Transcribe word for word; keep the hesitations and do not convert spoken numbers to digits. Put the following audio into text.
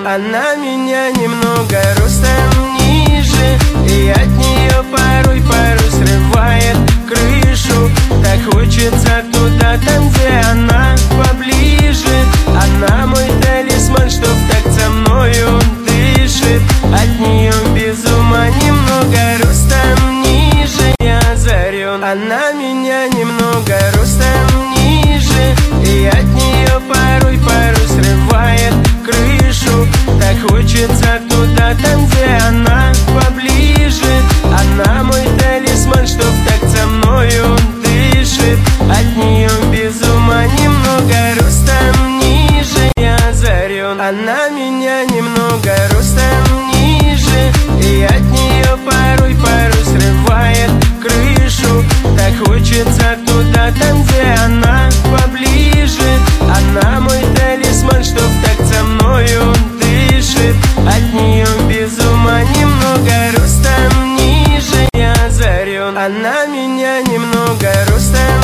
озарен. Она меня немного ростом ниже, и от нее порой порой срывает крышу. Так хочется туда, там где она поближе. Она мой талисман, чтоб так со мною дышит. От нее без ума немного ростом ниже, я озарен. Она меня немного ростом ниже, и от нее порой порой срывает крышу. Так хочется туда, там где она поближе. Она мой талисман, чтоб так со мною дышит. От нее без ума немного ростом ниже, я озарен. Она меня немного ростом ниже, и от нее порой порой срывает крышу. Так хочется туда, там где она поближе. Она мой талисман, чтоб так со мною дышит. От нее без ума немного ростом ниже, я озарен. Она меня немного ростом